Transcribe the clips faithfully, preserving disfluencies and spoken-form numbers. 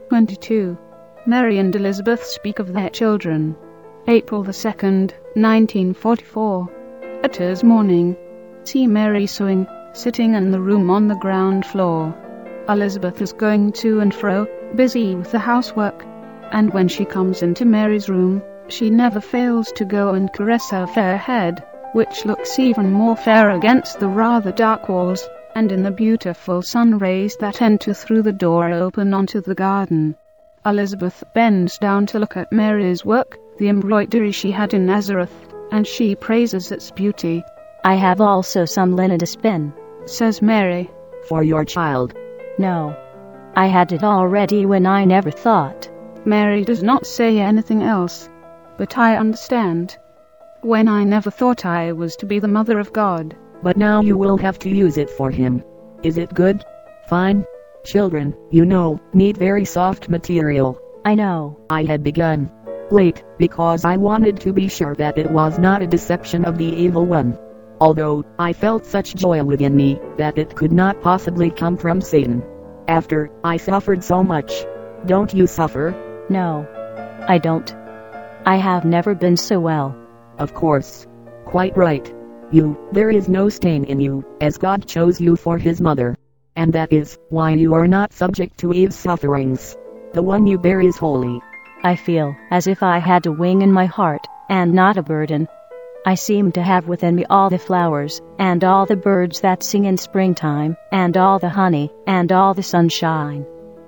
twenty-two. Mary and Elizabeth speak of their children. April the second, nineteen forty-four. A Tears morning. See Mary sewing, sitting in the room on the ground floor. Elizabeth is going to and fro, busy with the housework. And when she comes into Mary's room, she never fails to go and caress her fair head, which looks even more fair against the rather dark walls, and in the beautiful sun rays that enter through the door open onto the garden. Elizabeth bends down to look at Mary's work, the embroidery she had in Nazareth, and she praises its beauty. "I have also some linen to spin," says Mary. "For your child?" "No. I had it already when I never thought." Mary does not say anything else. "But I understand. When I never thought I was to be the mother of God." "But now you will have to use it for him. Is it good? Fine? Children, you know, need very soft material." "I know." I had begun late, because I wanted to be sure that it was not a deception of the evil one. Although, I felt such joy within me, that it could not possibly come from Satan. After I suffered so much. Don't you suffer? "No. I don't. I have never been so well." "Of course. Quite right. You, there is no stain in you, as God chose you for his mother. And that is why you are not subject to Eve's sufferings. The one you bear is holy." I feel as if I had a wing in my heart, and not a burden. I seem to have within me all the flowers, and all the birds that sing in springtime, and all the honey, and all the sunshine.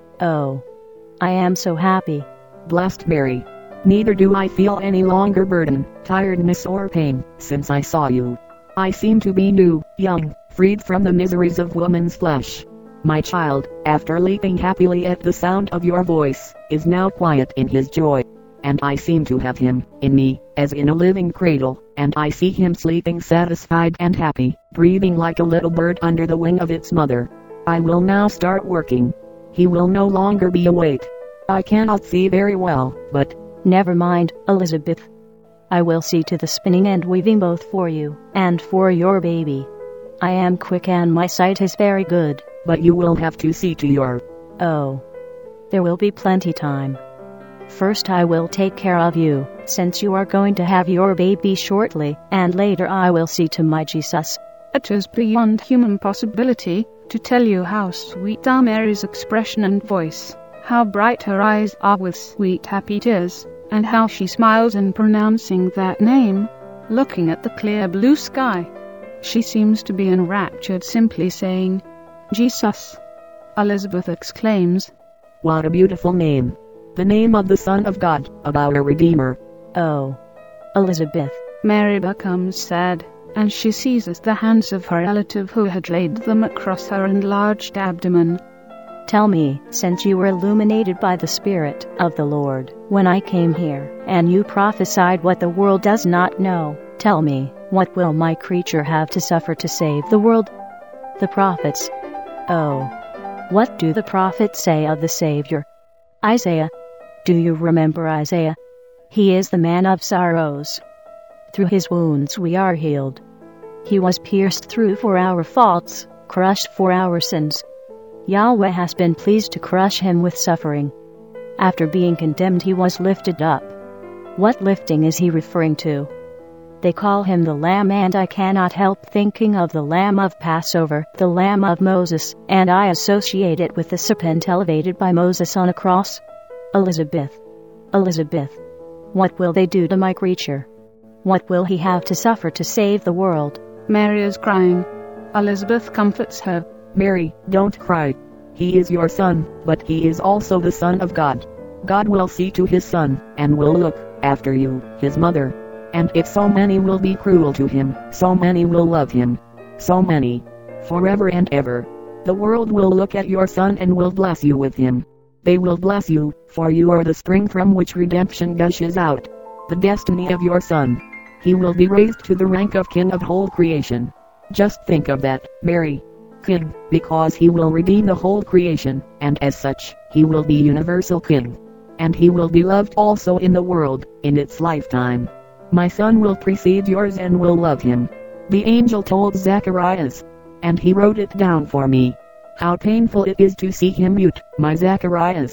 Oh, I am so happy. Blessed Mary. Neither do I feel any longer burden, tiredness or pain, since I saw you. I seem to be new, young, freed from the miseries of woman's flesh. My child, after leaping happily at the sound of your voice, is now quiet in his joy. And I seem to have him, in me, as in a living cradle, and I see him sleeping satisfied and happy, breathing like a little bird under the wing of its mother. I will now start working. He will no longer be a weight. I cannot see very well, but... Never mind, Elizabeth. I will see to the spinning and weaving both for you, and for your baby. I am quick and my sight is very good. But you will have to see to your... Oh. There will be plenty time. First I will take care of you, since you are going to have your baby shortly, and later I will see to my Jesus. It is beyond human possibility to tell you how sweet are Mary's expression and voice, how bright her eyes are with sweet happy tears, and how she smiles in pronouncing that name, looking at the clear blue sky. She seems to be enraptured simply saying, "Jesus." Elizabeth exclaims, "What a beautiful name. The name of the Son of God, of our Redeemer." Oh, Elizabeth. Mary becomes sad, and she seizes the hands of her relative who had laid them across her enlarged abdomen. Tell me, since you were illuminated by the Spirit of the Lord, when I came here, and you prophesied what the world does not know, tell me, what will my creature have to suffer to save the world? The prophets. Oh, what do the prophets say of the Savior? Isaiah. Do you remember Isaiah? He is the man of sorrows. Through his wounds we are healed. He was pierced through for our faults, crushed for our sins. Yahweh has been pleased to crush him with suffering. After being condemned he was lifted up. What lifting is he referring to? They call him the Lamb, and I cannot help thinking of the Lamb of Passover, the Lamb of Moses, and I associate it with the serpent elevated by Moses on a cross. Elizabeth. Elizabeth. What will they do to my creature? What will he have to suffer to save the world? Mary is crying. Elizabeth comforts her. Mary, don't cry. He is your son, but he is also the Son of God. God will see to his son, and will look after you, his mother. And if so many will be cruel to him, so many will love him. So many. Forever and ever. The world will look at your son and will bless you with him. They will bless you, for you are the spring from which redemption gushes out. The destiny of your son. He will be raised to the rank of King of whole creation. Just think of that, Mary. King, because he will redeem the whole creation, and as such, he will be universal King. And he will be loved also in the world, in its lifetime. My son will precede yours and will love him. The angel told Zacharias. And he wrote it down for me. How painful it is to see him mute, my Zacharias.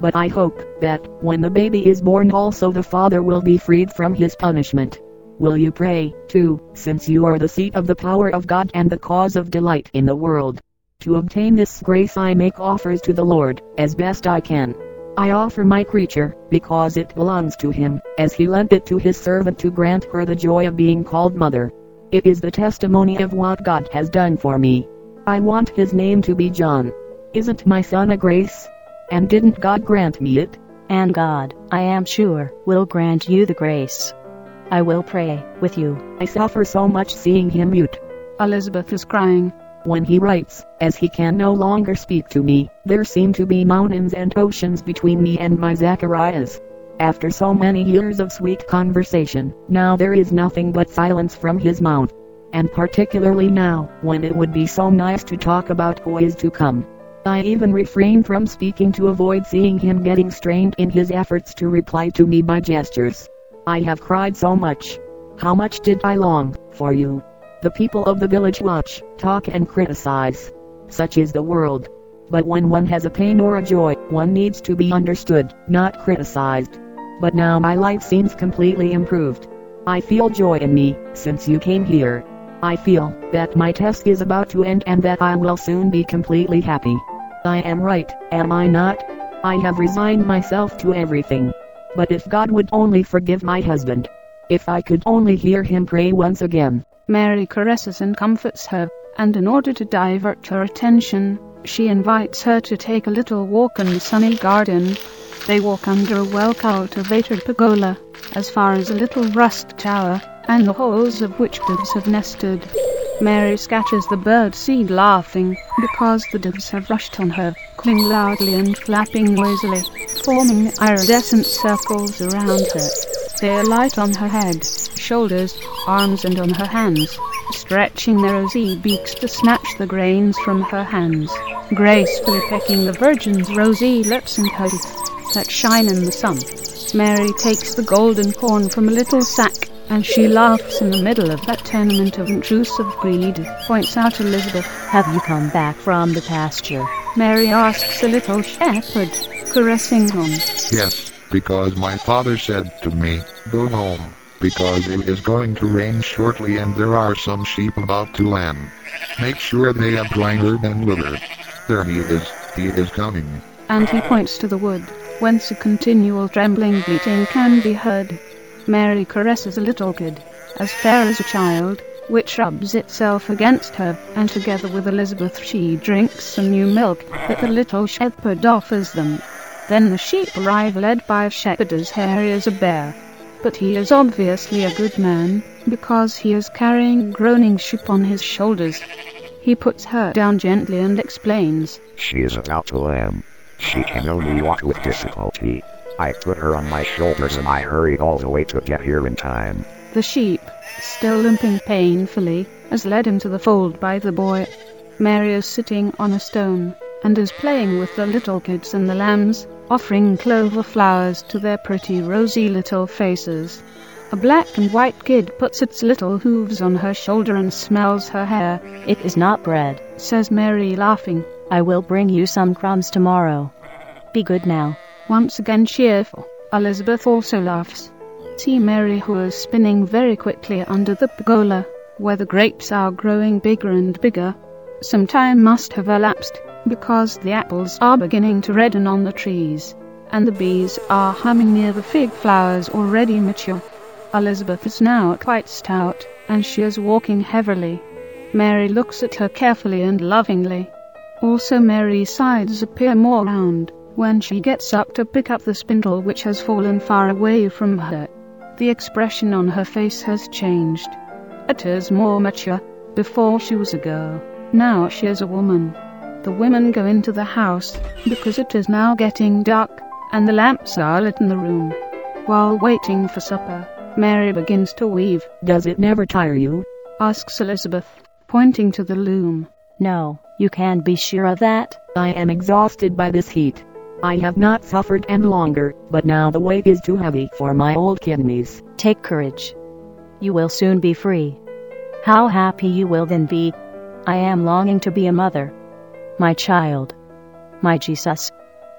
but I hope that when the baby is born also the father will be freed from his punishment. Will you pray, too, since you are the seat of the power of God and the cause of delight in the world? To obtain this grace I make offers to the Lord, as best I can. I offer my creature, because it belongs to him, as he lent it to his servant to grant her the joy of being called mother. It is the testimony of what God has done for me. I want his name to be John. Isn't my son a grace? And didn't God grant me it? And God, I am sure, will grant you the grace. I will pray with you. I suffer so much seeing him mute. Elizabeth is crying. When he writes, as he can no longer speak to me, there seem to be mountains and oceans between me and my Zacharias. After so many years of sweet conversation, now there is nothing but silence from his mouth. And particularly now, when it would be so nice to talk about who is to come. I even refrain from speaking to avoid seeing him getting strained in his efforts to reply to me by gestures. I have cried so much. How much did I long for you? The people of the village watch, talk and criticize. Such is the world. But when one has a pain or a joy, one needs to be understood, not criticized. But now my life seems completely improved. I feel joy in me, since you came here. I feel that my task is about to end and that I will soon be completely happy. I am right, am I not? I have resigned myself to everything. But if God would only forgive my husband. If I could only hear him pray once again. Mary caresses and comforts her, and in order to divert her attention, she invites her to take a little walk in the sunny garden. They walk under a well-cultivated pergola, as far as a little rust tower, and the holes of which doves have nested. Mary scatters the bird seed laughing, because the doves have rushed on her, cooing loudly and flapping noisily, forming iridescent circles around her. They alight on her head, shoulders, arms and on her hands, stretching their rosy beaks to snatch the grains from her hands, gracefully pecking the virgin's rosy lips and her teeth that shine in the sun. Mary takes the golden corn from a little sack, and she laughs in the middle of that tenement of intrusive greed, points out Elizabeth. Have you come back from the pasture? Mary asks a little shepherd, caressing him. Yes, because my father said to me, go home, because it is going to rain shortly and there are some sheep about to lamb. Make sure they have dry herd and litter. There he is, he is coming. And he points to the wood, whence a continual trembling bleating can be heard. Mary caresses a little kid, as fair as a child, which rubs itself against her, and together with Elizabeth she drinks some new milk that the little shepherd offers them. Then the sheep arrive led by a shepherd as hairy as a bear. But he is obviously a good man, because he is carrying a groaning sheep on his shoulders. He puts her down gently and explains. She is about to lamb. She can only walk with difficulty. I put her on my shoulders and I hurried all the way to get here in time. The sheep, still limping painfully, is led into the fold by the boy. Mary is sitting on a stone, and is playing with the little kids and the lambs, offering clover flowers to their pretty rosy little faces. A black and white kid puts its little hooves on her shoulder and smells her hair. It is not bread, says Mary, laughing. I will bring you some crumbs tomorrow. Be good now. Once again cheerful, Elizabeth also laughs. See Mary, who is spinning very quickly under the pergola, where the grapes are growing bigger and bigger. Some time must have elapsed, because the apples are beginning to redden on the trees, and the bees are humming near the fig flowers already mature. Elizabeth is now quite stout, and she is walking heavily. Mary looks at her carefully and lovingly. Also Mary's sides appear more round when she gets up to pick up the spindle which has fallen far away from her. The expression on her face has changed. It is more mature. Before she was a girl, now she is a woman. The women go into the house, because it is now getting dark, and the lamps are lit in the room. While waiting for supper, Mary begins to weave. Does it never tire you? Asks Elizabeth, pointing to the loom. No, you can be sure of that. I am exhausted by this heat. I have not suffered any longer, but now the weight is too heavy for my old kidneys. Take courage. You will soon be free. How happy you will then be. I am longing to be a mother. My child. My Jesus.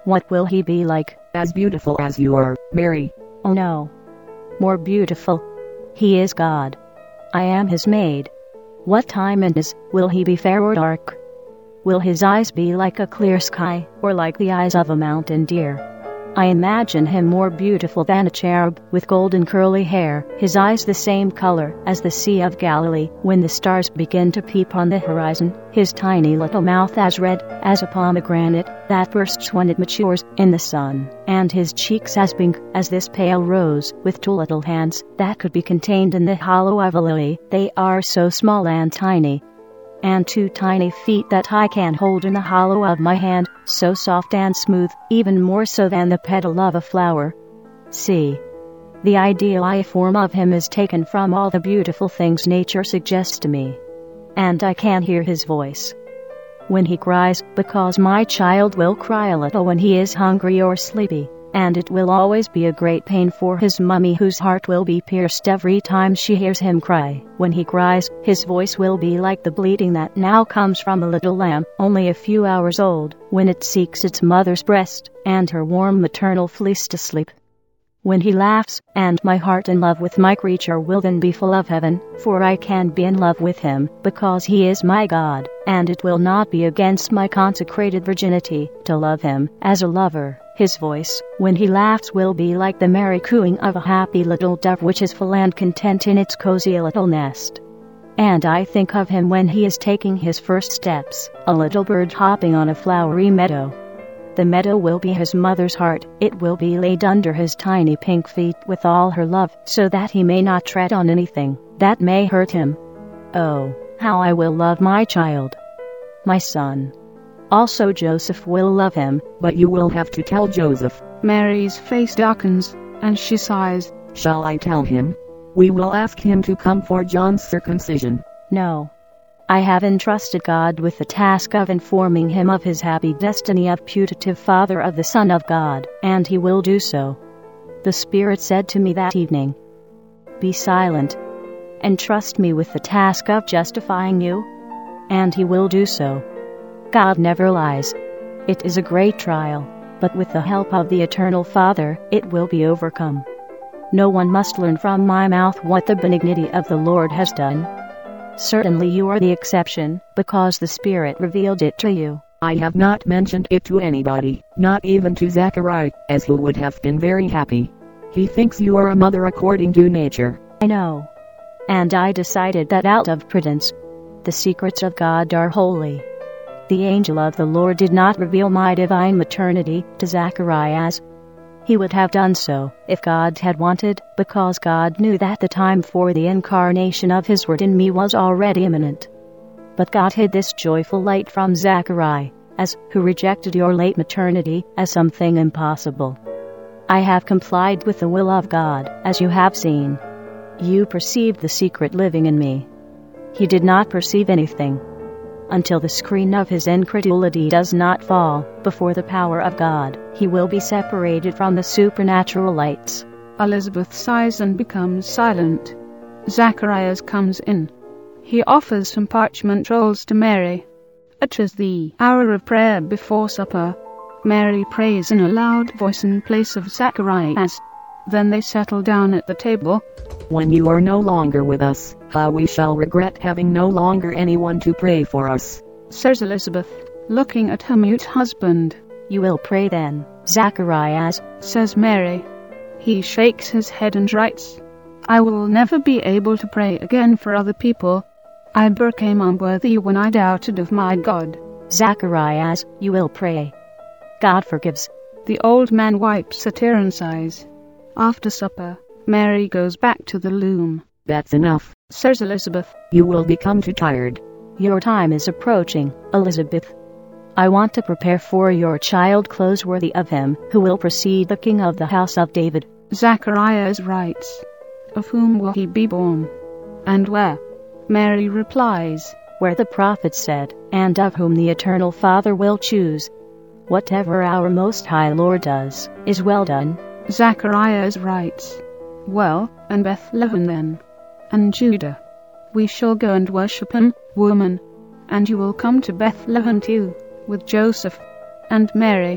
What will he be like? As beautiful as you are, Mary. Oh no. More beautiful. He is God. I am his maid. What time it is, will he be fair or dark? Will his eyes be like a clear sky, or like the eyes of a mountain deer? I imagine him more beautiful than a cherub, with golden curly hair, his eyes the same color as the Sea of Galilee when the stars begin to peep on the horizon, his tiny little mouth as red as a pomegranate that bursts when it matures in the sun, and his cheeks as pink as this pale rose, with two little hands that could be contained in the hollow of a lily. They are so small and tiny. And two tiny feet that I can hold in the hollow of my hand, so soft and smooth, even more so than the petal of a flower. See. The ideal I form of him is taken from all the beautiful things nature suggests to me. And I can hear his voice when he cries, because my child will cry a little when he is hungry or sleepy. And it will always be a great pain for his mummy, whose heart will be pierced every time she hears him cry. When he cries, his voice will be like the bleating that now comes from a little lamb, only a few hours old, when it seeks its mother's breast, and her warm maternal fleece to sleep. When he laughs, and my heart in love with my creature will then be full of heaven, for I can be in love with him, because he is my God, and it will not be against my consecrated virginity to love him as a lover. His voice, when he laughs, will be like the merry cooing of a happy little dove which is full and content in its cozy little nest. And I think of him when he is taking his first steps, a little bird hopping on a flowery meadow. The meadow will be his mother's heart, it will be laid under his tiny pink feet with all her love, so that he may not tread on anything that may hurt him. Oh, how I will love my child, my son. Also Joseph will love him, but you will have to tell Joseph. Mary's face darkens, and she sighs. Shall I tell him? We will ask him to come for John's circumcision. No. I have entrusted God with the task of informing him of his happy destiny of putative father of the Son of God, and he will do so. The Spirit said to me that evening, "Be silent, and trust me with the task of justifying you," and he will do so. God never lies. It is a great trial, but with the help of the Eternal Father, it will be overcome. No one must learn from my mouth what the benignity of the Lord has done. Certainly you are the exception, because the Spirit revealed it to you. I have not mentioned it to anybody, not even to Zachariah, as he would have been very happy. He thinks you are a mother according to nature. I know. And I decided that out of prudence. The secrets of God are holy. The angel of the Lord did not reveal my divine maternity to Zacharias. He would have done so if God had wanted, because God knew that the time for the incarnation of his word in me was already imminent. But God hid this joyful light from Zacharias, who rejected your late maternity as something impossible. I have complied with the will of God, as you have seen. You perceived the secret living in me. He did not perceive anything. Until the screen of his incredulity does not fall before the power of God, he will be separated from the supernatural lights. Elizabeth sighs and becomes silent. Zacharias comes in. He offers some parchment rolls to Mary. It is the hour of prayer before supper. Mary prays in a loud voice in place of Zacharias. Then they settle down at the table. When you are no longer with us, how we shall regret having no longer anyone to pray for us, says Elizabeth, looking at her mute husband. You will pray then, Zacharias, says Mary. He shakes his head and writes, I will never be able to pray again for other people. I became unworthy when I doubted of my God. Zacharias, you will pray. God forgives. The old man wipes a tear and sighs. After supper, Mary goes back to the loom. That's enough, says Elizabeth. You will become too tired. Your time is approaching, Elizabeth. I want to prepare for your child clothes worthy of him who will precede the king of the house of David. Zacharias writes, Of whom will he be born? And where? Mary replies, Where the prophet said, and of whom the Eternal Father will choose. Whatever our Most High Lord does, is well done. Zacharias writes, Well, and Bethlehem then, and Judah. We shall go and worship him, woman, and you will come to Bethlehem too, with Joseph and Mary,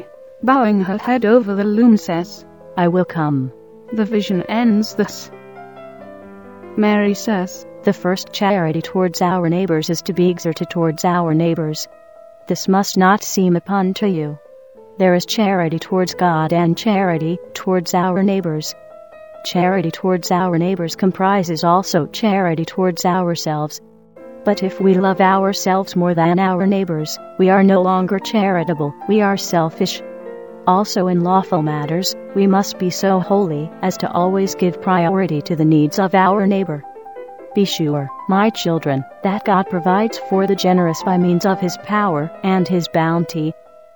bowing her head over the loom, says, I will come. The vision ends thus. Mary says, The first charity towards our neighbors is to be exerted towards our neighbors. This must not seem a pun to you. There is charity towards God and charity towards our neighbors. Charity towards our neighbors comprises also charity towards ourselves. But if we love ourselves more than our neighbors, we are no longer charitable, we are selfish. Also in lawful matters, we must be so holy as to always give priority to the needs of our neighbor. Be sure, my children, that God provides for the generous by means of His power and His bounty.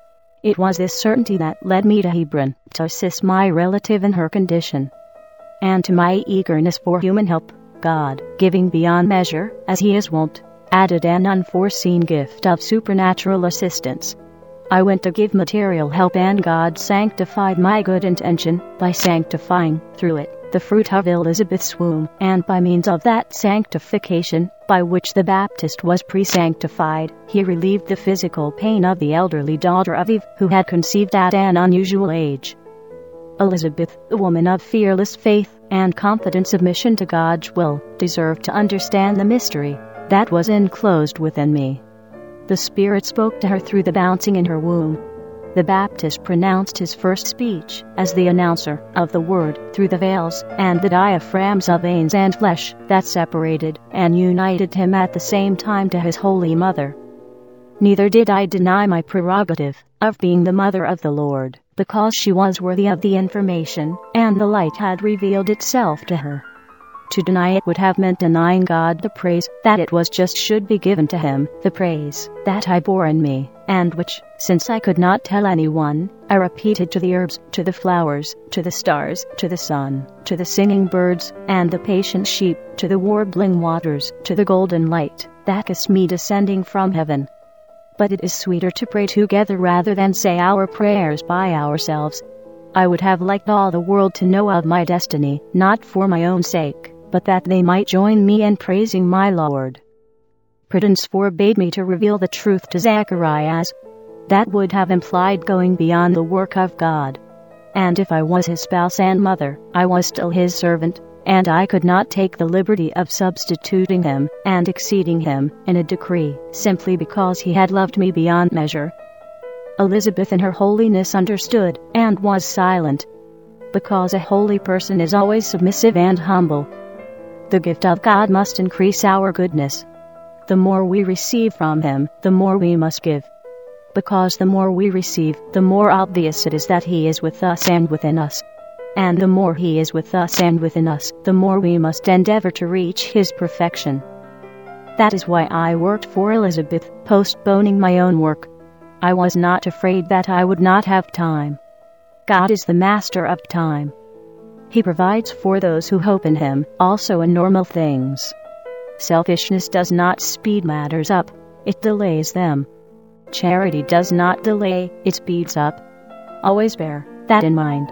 It was this certainty that led me to Hebron, to assist my relative in her condition. And to my eagerness for human help, God, giving beyond measure, as He is wont, added an unforeseen gift of supernatural assistance. I went to give material help, and God sanctified my good intention by sanctifying, through it, the fruit of Elizabeth's womb, and by means of that sanctification, by which the Baptist was pre-sanctified, He relieved the physical pain of the elderly daughter of Eve, who had conceived at an unusual age. Elizabeth, the woman of fearless faith and confident submission to God's will, deserved to understand the mystery that was enclosed within me. The Spirit spoke to her through the bouncing in her womb. The Baptist pronounced his first speech as the announcer of the word through the veils and the diaphragms of veins and flesh that separated and united him at the same time to his Holy Mother. Neither did I deny my prerogative of being the mother of the Lord, because she was worthy of the information, and the light had revealed itself to her. To deny it would have meant denying God the praise that it was just should be given to Him, the praise that I bore in me, and which, since I could not tell anyone, I repeated to the herbs, to the flowers, to the stars, to the sun, to the singing birds, and the patient sheep, to the warbling waters, to the golden light that kissed me descending from heaven. But it is sweeter to pray together rather than say our prayers by ourselves. I would have liked all the world to know of my destiny, not for my own sake, but that they might join me in praising my Lord. Prudence forbade me to reveal the truth to Zacharias. That would have implied going beyond the work of God. And if I was his spouse and mother, I was still his servant, and I could not take the liberty of substituting him and exceeding him in a decree, simply because he had loved me beyond measure. Elizabeth in her holiness understood, and was silent, because a holy person is always submissive and humble. The gift of God must increase our goodness. The more we receive from Him, the more we must give. Because the more we receive, the more obvious it is that He is with us and within us. And the more He is with us and within us, the more we must endeavor to reach His perfection. That is why I worked for Elizabeth, postponing my own work. I was not afraid that I would not have time. God is the master of time. He provides for those who hope in Him, also in normal things. Selfishness does not speed matters up, it delays them. Charity does not delay, it speeds up. Always bear that in mind.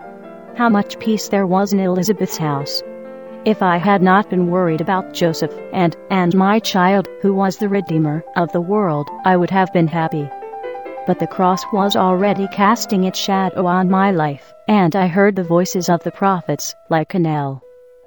How much peace there was in Elizabeth's house. If I had not been worried about Joseph and, and my child, who was the Redeemer of the world, I would have been happy. But the cross was already casting its shadow on my life, and I heard the voices of the prophets, like a knell.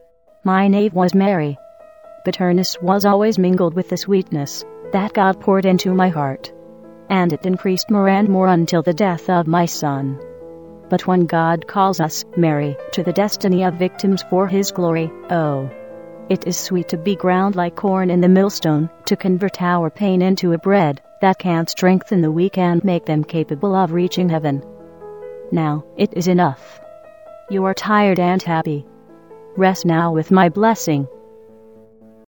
My name was Mary. Bitterness was always mingled with the sweetness that God poured into my heart, and it increased more and more until the death of my son. But when God calls us, Mary, to the destiny of victims for His glory, oh, it is sweet to be ground like corn in the millstone, to convert our pain into a bread that can strengthen the weak and make them capable of reaching heaven. Now, it is enough. You are tired and happy. Rest now with my blessing.